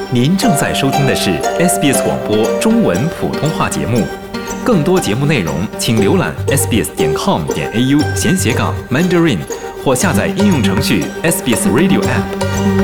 您正在收听的是 SBS 广播中文普通话节目，更多节目内容请浏览 sbs.com.au/Mandarin 或下载应用程序 SBS Radio App。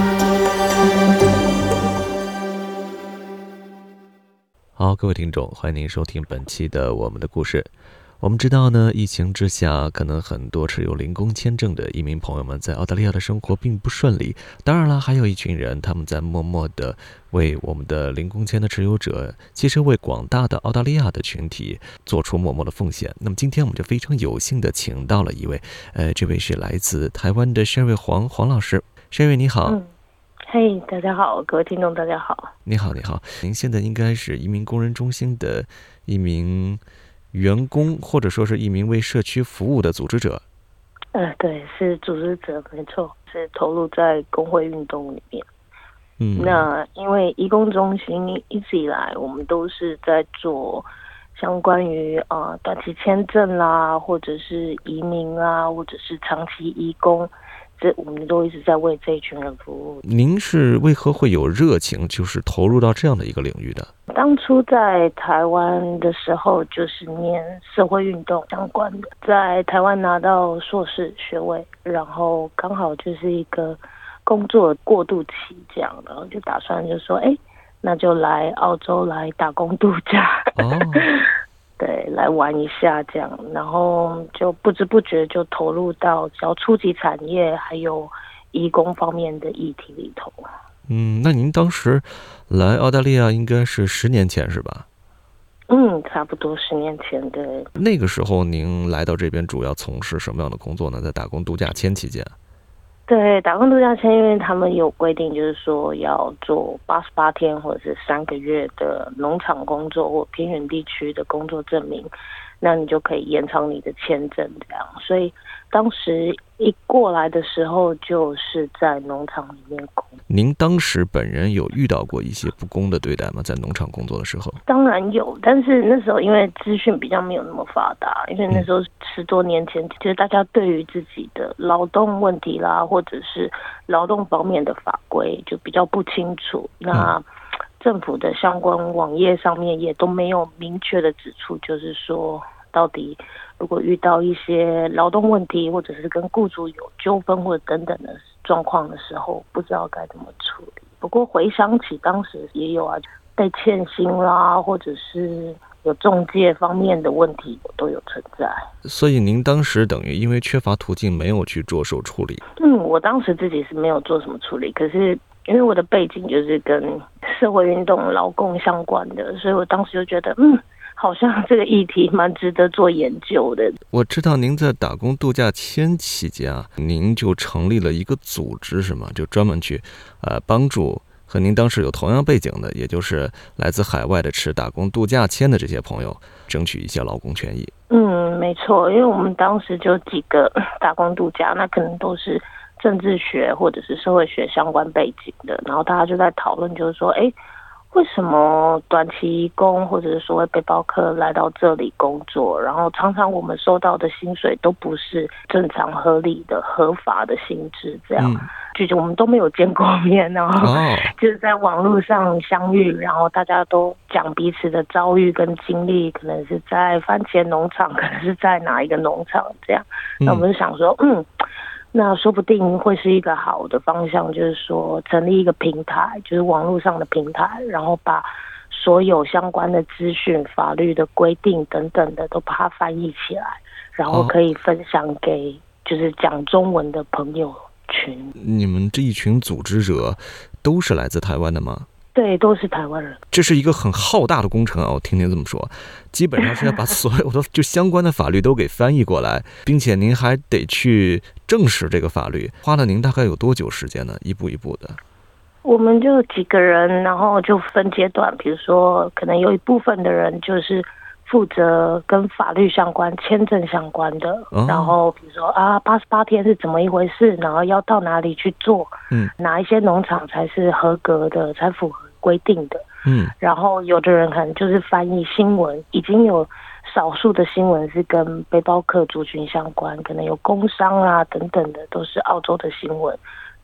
好，各位听众，欢迎您收听本期的我们的故事。我们知道呢，疫情之下，可能很多持有零工签证的移民朋友们在澳大利亚的生活并不顺利。当然了，还有一群人，他们在默默的为我们的零工签的持有者，其实为广大的澳大利亚的群体做出默默的奉献。那么今天我们就非常有幸的请到了一位，这位是来自台湾的 Sherry 黄老师。Sherry 你好。 嘿，大家好，各位听众大家好。 你好，您现在应该是移民工人中心的一名员工，或者说是一名为社区服务的组织者。 对，是组织者，没错，是投入在工会运动里面。那因为移工中心一直以来，我们都是在做相关于短期签证啦，或者是移民啦，或者是长期移工。我们都一直在为这一群人服务。 您是为何会有热情，就是投入到这样的一个领域的？ 当初在台湾的时候，就是念社会运动相关的，在台湾拿到硕士学位，然后刚好就是一个工作过渡期这样，然后就打算就说，那就来澳洲来打工度假。对，来玩一下这样，然后就不知不觉就投入到只要初级产业还有移工方面的议题里头。 那您当时来澳大利亚应该是10年前是吧？ 差不多10年前的。 那个时候您来到这边主要从事什么样的工作呢？在打工度假签期间？ 对，打工度假签，因为他们有规定，就是说要做88天或者是3个月的农场工作或偏远地区的工作证明，那你就可以延长你的签证这样。所以当时一过来的时候，就是在农场里面工。 您当时本人有遇到过一些不公的对待吗？在农场工作的时候？ 当然有，但是那时候因为资讯比较没有那么发达，因为那时候10多年前，其实大家对于自己的劳动问题啦，或者是劳动方面的法规就比较不清楚。那政府的相关网页上面也都没有明确的指出，就是说到底如果遇到一些劳动问题，或者是跟雇主有纠纷或者等等的状况的时候，不知道该怎么处理。不过回想起当时也有被欠薪啦，或者是有中介方面的问题都有存在。 所以您当时等于因为缺乏途径没有去着手处理？ 我当时自己是没有做什么处理，可是因为我的背景就是跟社会运动劳工相关的，所以我当时就觉得好像这个议题蛮值得做研究的。 我知道您在打工度假签期间您就成立了一个组织是吗？就专门去帮助和您当时有同样背景的，也就是来自海外的持打工度假签的这些朋友，争取一些劳工权益。 没错，因为我们当时就几个打工度假，那可能都是政治学或者是社会学相关背景的，然后大家就在讨论，就是说，为什么短期移工或者是所谓背包客来到这里工作，然后常常我们收到的薪水都不是正常合理的合法的薪资，这样就是我们都没有见过面，然后就是在网络上相遇，然后大家都讲彼此的遭遇跟经历，可能是在番茄农场，可能是在哪一个农场这样。那我们就想说那说不定会是一个好的方向，就是说成立一个平台，就是网络上的平台，然后把所有相关的资讯、法律的规定等等的都把它翻译起来，然后可以分享给就是讲中文的朋友群。 你们这一群组织者都是来自台湾的吗？ 对，都是台湾人。 这是一个很浩大的工程我听您这么说，基本上是要把所有的就相关的法律都给翻译过来，并且您还得去证实这个法律，花了您大概有多久时间呢？一步一步的。 我们就几个人，然后就分阶段，比如说可能有一部分的人就是负责跟法律相关、签证相关的，然后比如说88天是怎么一回事，然后要到哪里去做，哪一些农场才是合格的，才符合规定的，然后有的人可能就是翻译新闻，已经有少数的新闻是跟背包客族群相关，可能有工伤等等的，都是澳洲的新闻。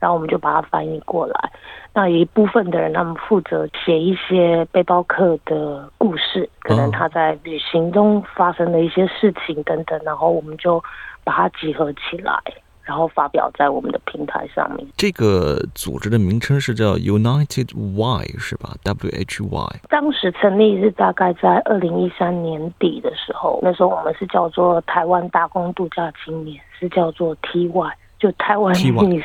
然后我们就把它翻译过来。那有一部分的人他们负责写一些背包客的故事，可能他在旅行中发生的一些事情等等，然后我们就把它集合起来，然后发表在我们的平台上面。 这个组织的名称是叫 United Y 是吧 ？WHY。 当时成立是大概在2013年底的时候，那时候我们是叫做台湾打工度假青年，是叫做 TY， 就台湾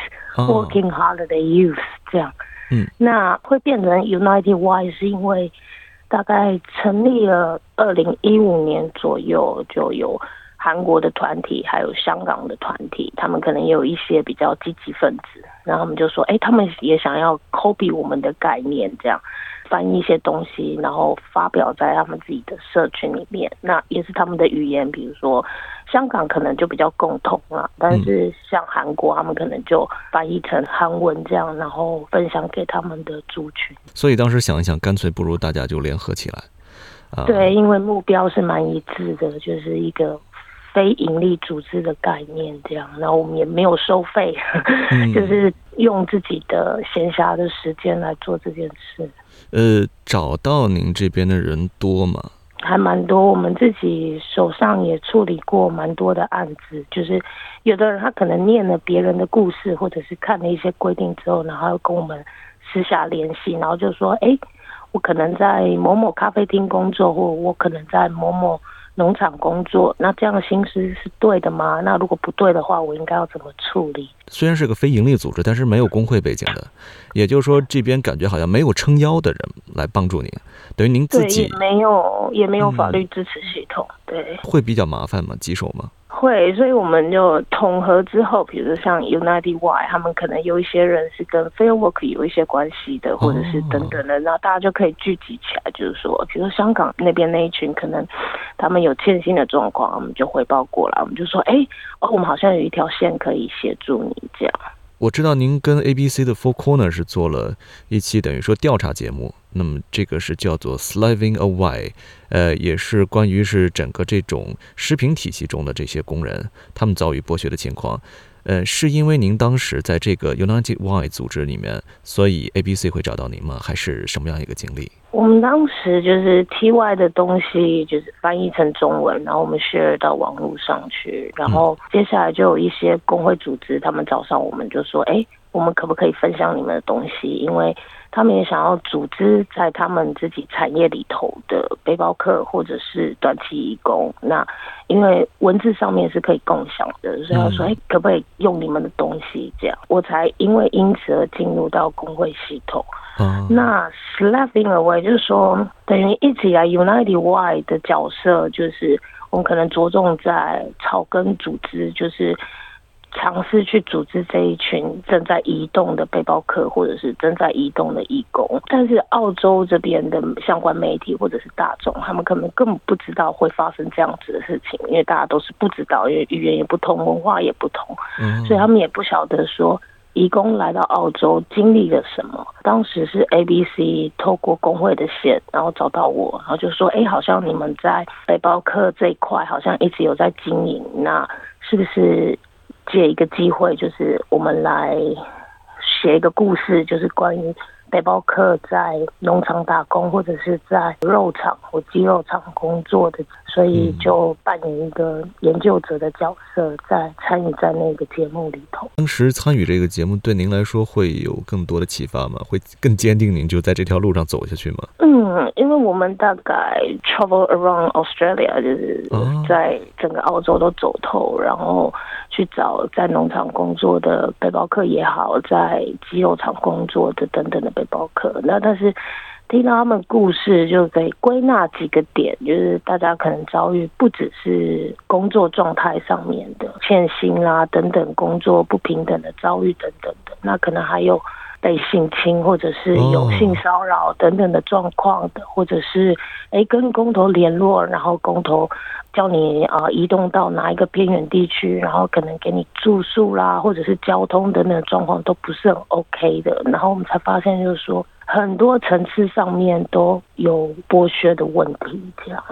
Working Holiday Youth 这样。那会变成 United Y 是因为大概成立了2015年左右，就有韩国的团体还有香港的团体，他们可能也有一些比较积极分子，然后他们就说他们也想要 copy 我们的概念，这样翻译一些东西，然后发表在他们自己的社群里面，那也是他们的语言，比如说香港可能就比较共通啦，但是像韩国他们可能就翻译成韩文这样，然后分享给他们的族群。 所以当时想一想，干脆不如大家就联合起来。 对，因为目标是蛮一致的，就是一个非营利组织的概念这样，然后我们也没有收费，就是用自己的闲暇的时间来做这件事。 找到您这边的人多吗？ 还蛮多，我们自己手上也处理过蛮多的案子，就是有的人他可能念了别人的故事，或者是看了一些规定之后，然后跟我们私下联系，然后就说我可能在某某咖啡厅工作，或我可能在某某农场工作，那这样的薪资是对的吗？那如果不对的话，我应该要怎么处理？ 虽然是个非营利组织，但是没有工会背景的，也就是说这边感觉好像没有撑腰的人来帮助您，等于您自己也没有法律支持系统，对， 会比较麻烦吗？棘手吗？ 会，所以我们就统合之后，比如说像 United Y， 他们可能有一些人是跟 Fair Work 有一些关系的，或者是等等的，那大家就可以聚集起来，就是说，比如说香港那边那一群，可能他们有欠薪的状况，我们就汇报过来，我们就说，我们好像有一条线可以协助你这样。 我知道您跟 ABC 的 Four Corner 是做了一期等于说调查节目，那么这个是叫做 Slaving Away， 也是关于是整个这种食品体系中的这些工人他们遭遇剥削的情况。是因为您当时在这个 United Y 组织里面，所以 ABC 会找到您吗？还是什么样一个经历？ 我们当时就是 TY 的东西就是翻译成中文，然后我们 share 到网络上去，然后接下来就有一些工会组织他们找上我们，就说我们可不可以分享你们的东西，因为他们也想要组织在他们自己产业里头的背包客或者是短期移工，那因为文字上面是可以共享的，所以他说可不可以用你们的东西，这样我才因此而进入到工会系统。那 Slaving Away 就是说等于一直以来 United Y 的角色就是我们可能着重在草根组织，就是尝试去组织这一群正在移动的背包客或者是正在移动的义工，但是澳洲这边的相关媒体或者是大众他们可能根本不知道会发生这样子的事情，因为大家都是不知道，因为语言也不同，文化也不同，所以他们也不晓得说移工来到澳洲经历了什么。当时是 ABC 透过工会的线然后找到我，然后就说好像你们在背包客这一块好像一直有在经营，那是不是借一个机会，就是我们来写一个故事，就是关于背包客在农场打工或者是在肉场或鸡肉场工作的，所以就扮演一个研究者的角色，在参与在那个节目里头。 当时参与这个节目对您来说会有更多的启发吗？会更坚定您就在这条路上走下去吗？ 因为我们大概 travel around Australia， 就是在整个澳洲都走透，然后去找在农场工作的背包客也好，在鸡肉厂工作的等等的背包客，那但是听到他们故事就可以归纳几个点，就是大家可能遭遇不只是工作状态上面的欠薪啦等等，工作不平等的遭遇等等的，那可能还有被性侵或者是有性骚扰等等的状况的，或者是跟工头联络，然后工头叫你移动到哪一个偏远地区，然后可能给你住宿啦，或者是交通等等的状况都不是很 OK 的，然后我们才发现就是说很多层次上面都有剥削的问题这样。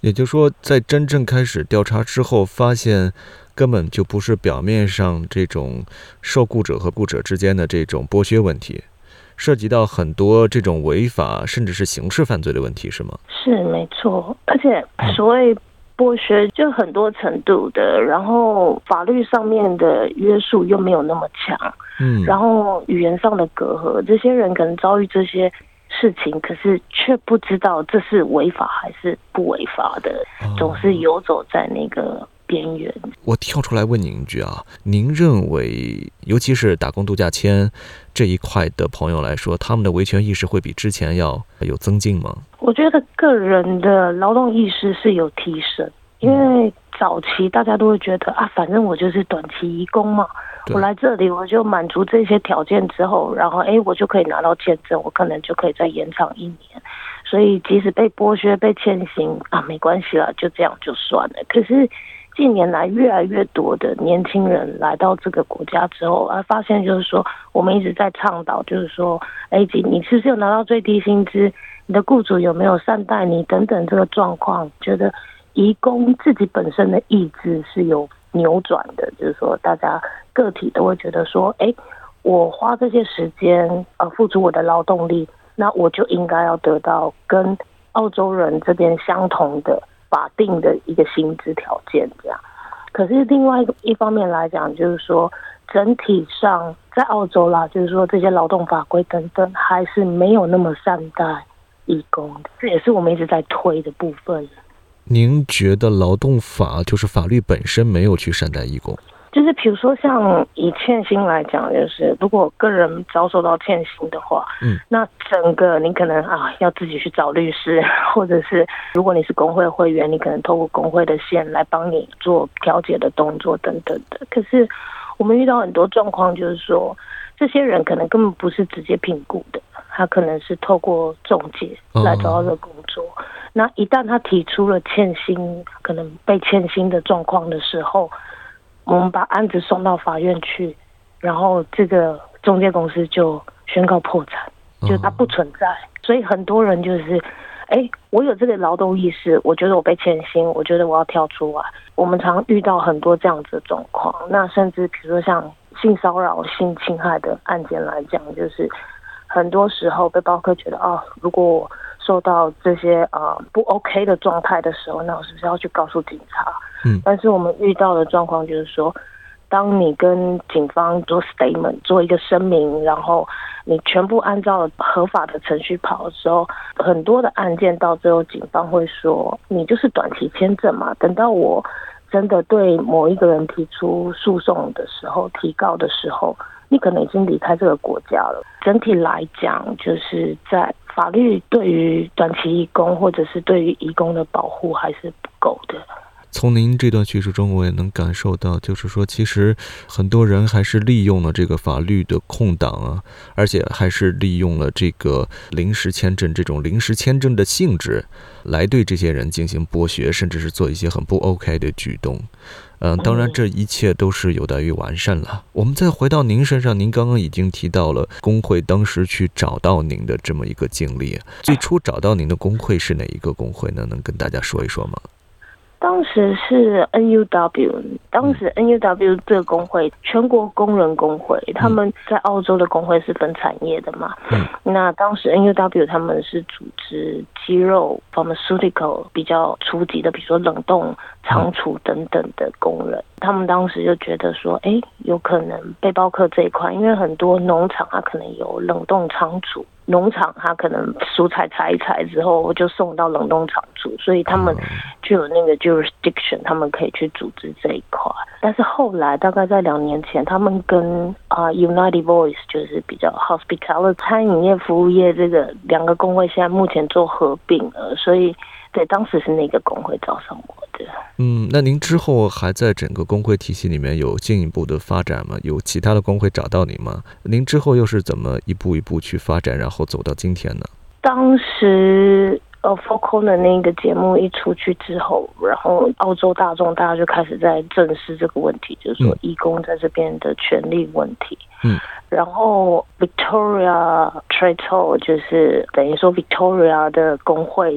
也就是说，在真正开始调查之后，发现根本就不是表面上这种受雇者和雇者之间的这种剥削问题，涉及到很多这种违法甚至是刑事犯罪的问题，是吗？ 是没错，而且所谓剥削就很多程度的，然后法律上面的约束又没有那么强，然后语言上的隔阂，这些人可能遭遇这些事情，可是却不知道这是违法还是不违法的，总是游走在那个边缘。 我跳出来问您一句啊，您认为，尤其是打工度假签这一块的朋友来说，他们的维权意识会比之前要有增进吗？ 我觉得个人的劳动意识是有提升，因为早期大家都会觉得啊，反正我就是短期移工嘛，我来这里我就满足这些条件之后，然后我就可以拿到签证，我可能就可以再延长1年，所以即使被剥削被欠薪啊，没关系啦，就这样就算了。可是近年来越来越多的年轻人来到这个国家之后，发现就是说我们一直在倡导，就是说你是不是有拿到最低薪资，你的雇主有没有善待你等等，这个状况觉得移工自己本身的意志是有扭转的，就是说大家个体都会觉得说我花这些时间付出我的劳动力，那我就应该要得到跟澳洲人这边相同的法定的一个薪资条件这样。可是另外一方面来讲，就是说整体上在澳洲啦，就是说这些劳动法规等等还是没有那么善待移工的，这也是我们一直在推的部分。 您觉得劳动法就是法律本身没有去善待移工？ 就是比如说像以欠薪来讲，就是如果个人遭受到欠薪的话，那整个你可能要自己去找律师，或者是如果你是工会会员，你可能透过工会的线来帮你做调解的动作等等的。可是我们遇到很多状况，就是说这些人可能根本不是直接聘雇的，他可能是透过中介来找到这个工作。那一旦他提出了欠薪，可能被欠薪的状况的时候，我们把案子送到法院去，然后这个中介公司就宣告破产，就它不存在。所以很多人就是我有这个劳动意识，我觉得我被欠薪，我觉得我要跳出来。我们常遇到很多这样子的状况，那甚至比如说像性骚扰性侵害的案件来讲，就是很多时候背包客觉得如果我受到这些不 OK 的状态的时候，那我是不是要去告诉警察？但是我们遇到的状况就是说，当你跟警方做 statement 做一个声明，然后你全部按照合法的程序跑的时候，很多的案件到最后警方会说你就是短期签证嘛，等到我真的对某一个人提出诉讼的时候提告的时候，你可能已经离开这个国家了。整体来讲，就是在法律对于短期移工或者是对于移工的保护还是不够的。 从您这段叙述中，我也能感受到，就是说其实很多人还是利用了这个法律的空档啊，而且还是利用了这个临时签证这种临时签证的性质来对这些人进行剥削，甚至是做一些很不 OK 的举动。当然这一切都是有待于完善了。我们再回到您身上，您刚刚已经提到了工会当时去找到您的这么一个经历。最初找到您的工会是哪一个工会呢？能跟大家说一说吗？ 当时是 NUW， 当时 NUW 这个工会，全国工人工会，他们在澳洲的工会是分产业的嘛。那当时 NUW 他们是组织肌肉 pharmaceutical 比较初级的，比如说冷冻仓储等等的工人。他们当时就觉得说，有可能背包客这一块，因为很多农场它可能有冷冻仓储，农场它可能蔬菜采一采之后就送到冷冻仓储，所以他们就有那个 jurisdiction， 他们可以去组织这一块。但是后来大概在2年前，他们跟United Voice 就是比较 hospitality 餐饮业服务业这个2个工会现在目前做合并了，所以对，当时是那个工会找上我的。 那您之后还在整个工会体系里面有进一步的发展吗？有其他的工会找到您吗？您之后又是怎么一步一步去发展，然后走到今天呢？ 当时Four Corner 那个节目一出去之后，然后澳洲大众大家就开始在正视这个问题，就是说移工在这边的权利问题。然后 Victoria Trade Hall 就是等于说 Victoria 的工会的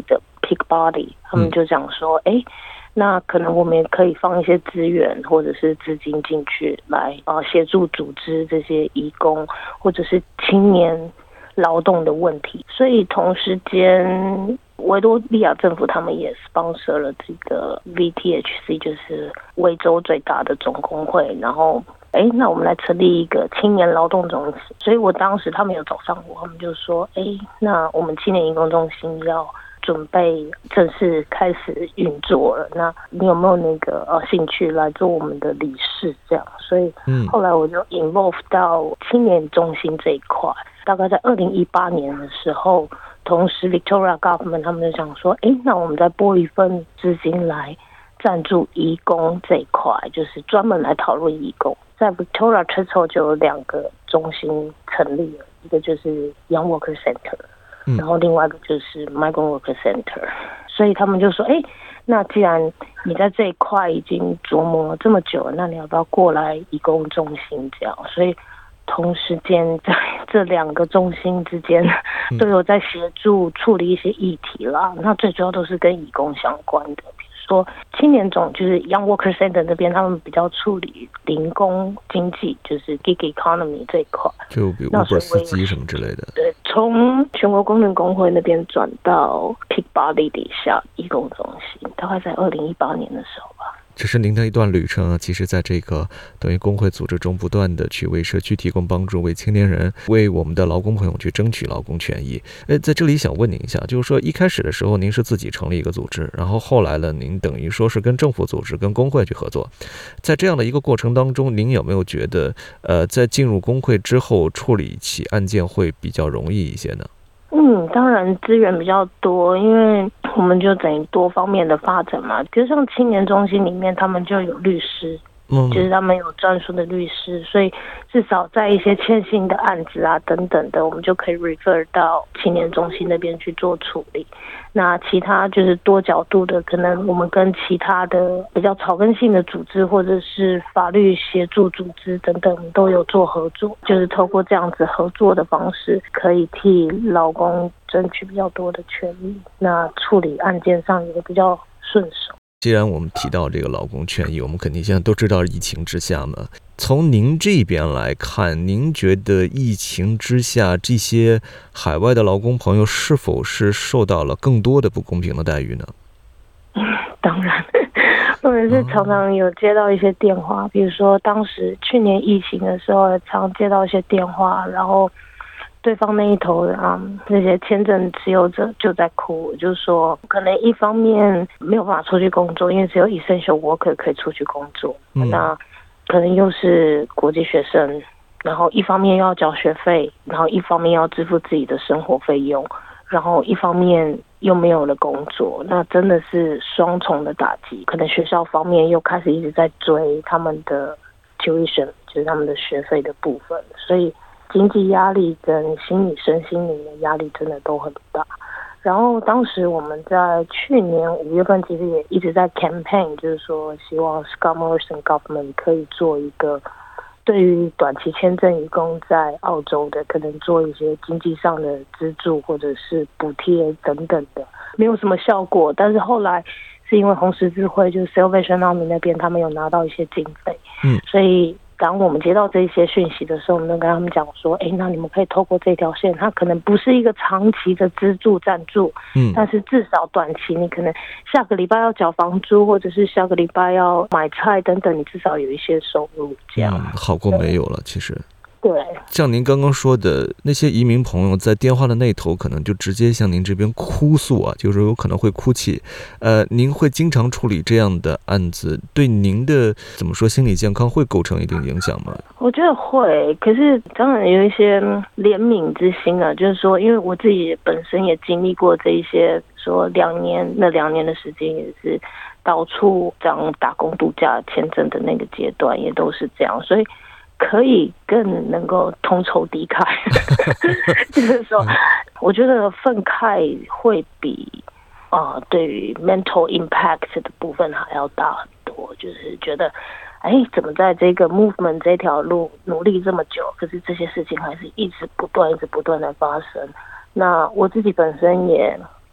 Peabody，他们就讲说，那可能我们也可以放一些资源或者是资金进去来协助组织这些移工或者是青年劳动的问题。所以同时间维多利亚政府他们也 sponsor 了这个 VTHC， 就是维州最大的总工会，然后那我们来成立一个青年劳动中心。所以我当时他们有找上我，他们就说那我们青年移工中心要准备正式开始运作了，那你有没有那个兴趣来做我们的理事这样？所以后来我就 involve 到青年中心这一块。大概在2018年的时候，同时 Victoria Government 他们就想说，那我们再拨一份资金来赞助移工这一块，就是专门来讨论移工。在 Victoria 之后就有2个中心成立了，一个就是 Young Worker Center，然后另外一个就是 Migrant Worker Center。 所以他们就说那既然你在这一块已经琢磨了这么久了，那你要不要过来移工中心这样？所以同时间在这2个中心之间都有在协助处理一些议题啦，那最主要都是跟移工相关的，比如说青年总就是 Young Worker Center 那边他们比较处理零工经济，就是 Gig Economy 这一块， 就比如 Uber 司机什么之类的。 对，从全国工人工会那边转到 Peabody 底下移工中心，大概在2018年的时候吧。 这是您的一段旅程啊，其实在这个等于工会组织中不断的去为社区提供帮助，为青年人，为我们的劳工朋友去争取劳工权益。在这里想问您一下，就是说一开始的时候您是自己成立一个组织，然后后来了您等于说是跟政府组织跟工会去合作，在这样的一个过程当中，您有没有觉得在进入工会之后处理起案件会比较容易一些呢？ 当然资源比较多，因为我们就等于多方面的发展嘛。比如像青年中心里面，他们就有律师，就是他们有专属的律师，所以至少在一些欠薪的案子啊等等的，我们就可以 refer 到青年中心那边去做处理。那其他就是多角度的，可能我们跟其他的比较草根性的组织或者是法律协助组织等等都有做合作，就是透过这样子合作的方式，可以替劳工争取比较多的权益，那处理案件上也比较顺手。 既然我们提到这个劳工权益，我们肯定现在都知道疫情之下嘛，从您这边来看，您觉得疫情之下这些海外的劳工朋友是否是受到了更多的不公平的待遇呢？ 当然，我也是常常有接到一些电话，比如说当时去年疫情的时候，常接到一些电话，然后对方那一头那些签证持有者就在哭，就是说可能一方面没有办法出去工作，因为只有 essential worker 可以出去工作，那可能又是国际学生，然后一方面要缴学费，然后一方面要支付自己的生活费用，然后一方面又没有了工作，那真的是双重的打击。可能学校方面又开始一直在追他们的 tuition， 就是他们的学费的部分，所以经济压力跟心理身心灵的压力真的都很大。然后当时我们在去年5月份其实也一直在 campaign， 就是说希望 Scott Morrison Government 可以做一个对于短期签证移工在澳洲的可能做一些经济上的资助或者是补贴等等的，没有什么效果。但是后来是因为红十字会就是 Salvation Army 那边他们有拿到一些经费，所以当我们接到这些讯息的时候，我们就跟他们讲说，那你们可以透过这条线，它可能不是一个长期的资助赞助，但是至少短期你可能下个礼拜要缴房租，或者是下个礼拜要买菜等等，你至少有一些收入，这样好过没有了。其实对， 像您刚刚说的，那些移民朋友在电话的那头可能就直接向您这边哭诉啊，就是有可能会哭泣。您会经常处理这样的案子，对您的怎么说心理健康会构成一定影响吗？ 我觉得会，可是当然有一些怜悯之心啊，就是说，因为我自己本身也经历过这一些，说2年的时间也是到处这样打工度假签证的那个阶段，也都是这样，所以可以更能够同仇敌忾。就是说我觉得愤慨会比对于 mental impact 的部分还要大很多，就是觉得怎么在这个 movement 这条路努力这么久，可是这些事情还是一直不断的发生。那我自己本身也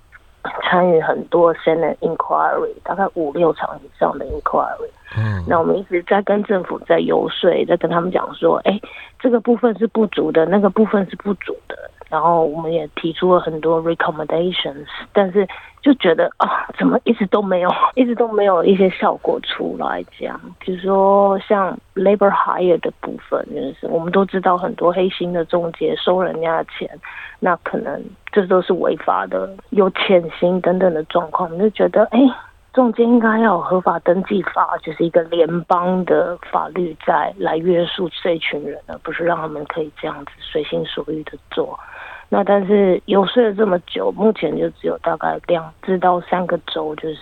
参与很多 Senate inquiry， 大概5-6场以上的 inquiry。那我们一直在跟政府在游说，在跟他们讲说，这个部分是不足的，那个部分是不足的。然后我们也提出了很多 recommendations， 但是就觉得怎么一直都没有一些效果出来。这样，比如说像 labor hire 的部分，就是我们都知道很多黑心的中介收人家的钱，那可能这都是违法的，有潜行等等的状况，我们就觉得中介应该要有合法登记法，就是一个联邦的法律来约束这一群人，而不是让他们可以这样子随心所欲的做。那但是游说了这么久，目前就只有大概2到3个州，就是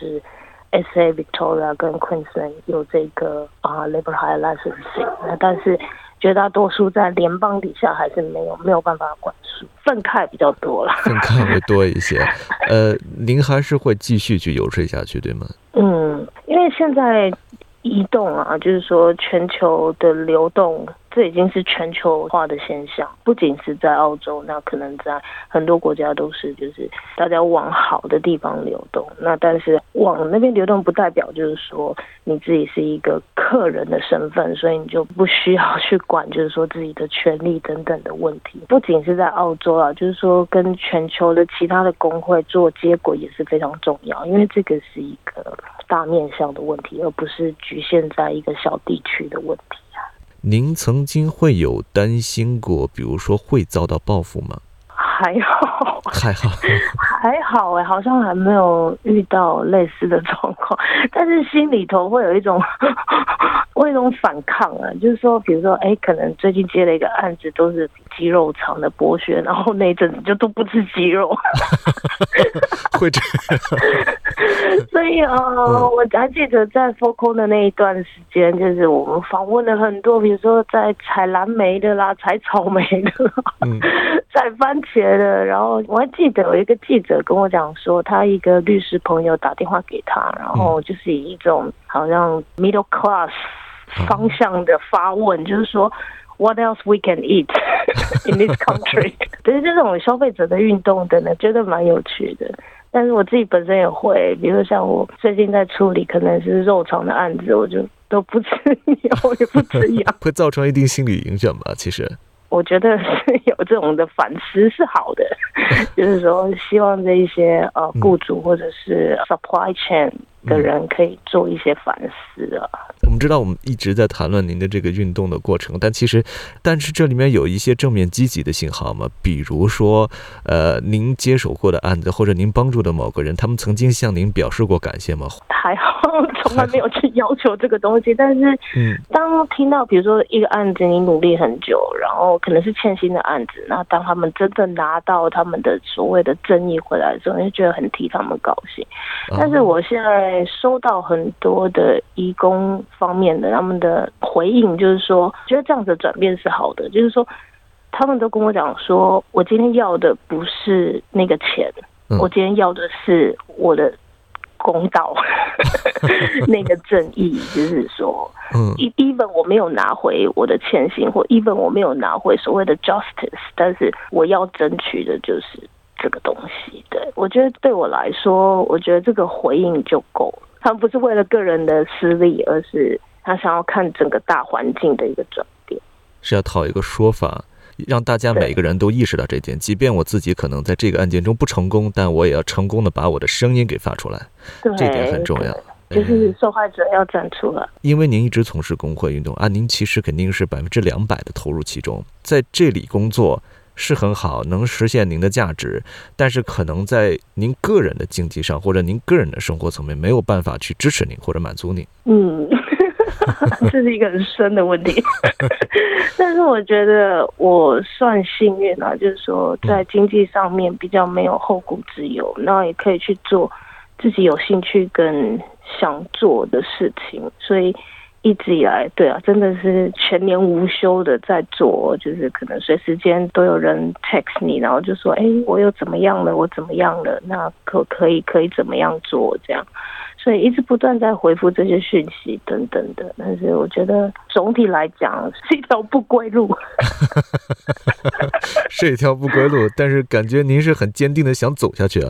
SA Victoria 跟 Queensland 有这个labor hire licensing， 那但是绝大多数在联邦底下还是没有办法管束，愤慨比较多了， 愤慨会多一些。您还是会继续去游说下去，对吗？ 因为现在移动就是说全球的流动，这已经是全球化的现象，不仅是在澳洲，那可能在很多国家都是，就是大家往好的地方流动。那但是往那边流动不代表就是说你自己是一个客人的身份，所以你就不需要去管就是说自己的权利等等的问题。不仅是在澳洲就是说跟全球的其他的工会做接轨也是非常重要，因为这个是一个大面向的问题，而不是局限在一个小地区的问题。 您曾经会有担心过，比如说会遭到报复吗？ 还好，好像还没有遇到类似的状况，但是心里头会有一种反抗就是说，比如说，可能最近接了一个案子，都是鸡肉厂的剥削，然后那一阵子就都不吃鸡肉， 会这样。 所以我还记得在 Focal 的那一段时间，就是我们访问了很多，比如说在采蓝莓的啦，采草莓的啦，采番茄的。然后我还记得有一个记者跟我讲说，他一个律师朋友打电话给他，然后就是以一种好像 middle class 方向的发问，就是说 What else we can eat in this country？ 对，这种消费者的运动的呢，觉得蛮有趣的。但是我自己本身也会，比如像我最近在处理可能是肉厂的案子，我就都不吃牛也不吃羊， 会造成一定心理影响吧？其实我觉得是有这种的反思是好的，就是说希望这一些雇主或者是 supply chain 的人可以做一些反思我们知道我们一直在谈论您的这个运动的过程，但是这里面有一些正面积极的信号吗？比如说您接手过的案子，或者您帮助的某个人，他们曾经向您表示过感谢吗？ 还好，从来没有去要求这个东西。但是当听到比如说一个案子你努力很久，然后可能是欠薪的案子，那当他们真正拿到他们的所谓的正义回来的时候，你就觉得很替他们高兴。但是我现在收到很多的移工方面的他们的回应，就是说觉得这样子的转变是好的，就是说他们都跟我讲说，我今天要的不是那个钱，我今天要的是我的公道那个正义，就是说even 我没有拿回我的欠薪，或 even 我没有拿回所谓的 justice， 但是我要争取的就是这个东西。对，我觉得对我来说，我觉得这个回应就够了。他们不是为了个人的私利，而是他想要看整个大环境的一个转变， 是要讨一个说法，让大家每个人都意识到这点，即便我自己可能在这个案件中不成功，但我也要成功的把我的声音给发出来，这点很重要。 就是受害者要站出来。 因为您一直从事工会运动您其实肯定是200%的投入其中，在这里工作是很好，能实现您的价值，但是可能在您个人的经济上或者您个人的生活层面没有办法去支持您或者满足您。 这是一个很深的问题但是我觉得我算幸运就是说在经济上面比较没有后顾之忧，那也可以去做自己有兴趣跟想做的事情，所以一直以来真的是全年无休的在做，就是可能随时间都有人 text 你，然后就说我又怎么样了，我怎么样了，那可以怎么样做这样，所以一直不断在回复这些讯息等等的。但是我觉得总体来讲是一条不归路是一条不归路，但是感觉您是很坚定的想走下去啊。 对，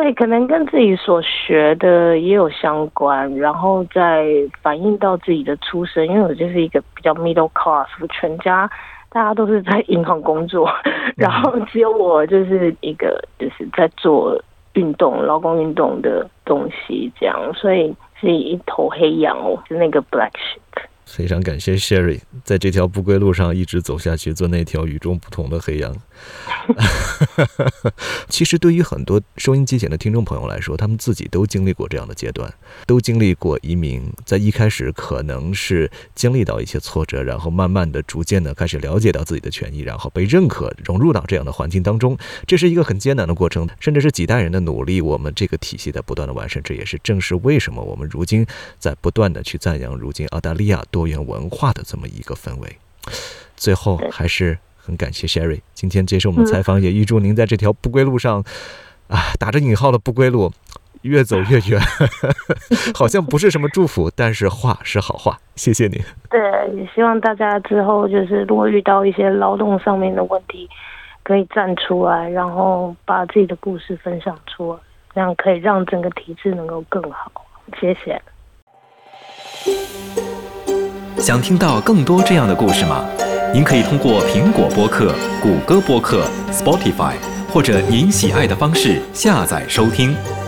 对，可能跟自己所学的也有相关，然后再反映到自己的出身，因为我就是一个比较 middle class， 全家大家都是在银行工作，然后只有我就是一个就是在做运动、劳工运动的东西，这样，所以是一头黑羊哦，是那个 black sheep。 非常感谢 Sherry 在这条不归路上一直走下去，做那条与众不同的黑羊。其实对于很多收音机前的听众朋友来说，他们自己都经历过这样的阶段，都经历过移民，在一开始可能是经历到一些挫折，然后慢慢的逐渐的开始了解到自己的权益，然后被认可，融入到这样的环境当中。这是一个很艰难的过程，甚至是几代人的努力，我们这个体系在不断的完善。这也是正是为什么我们如今在不断的去赞扬如今澳大利亚多元文化的这么一个氛围。最后还是很感谢 Sherry 今天接受我们的采访，也预祝您在这条不归路上打着引号的不归路越走越远。好像不是什么祝福，但是话是好话，谢谢你。 对，也希望大家之后就是如果遇到一些劳动上面的问题，可以站出来，然后把自己的故事分享出来，这样可以让整个体制能够更好。谢谢。 想听到更多这样的故事吗？您可以通过苹果播客、谷歌播客、Spotify 或者您喜爱的方式下载收听。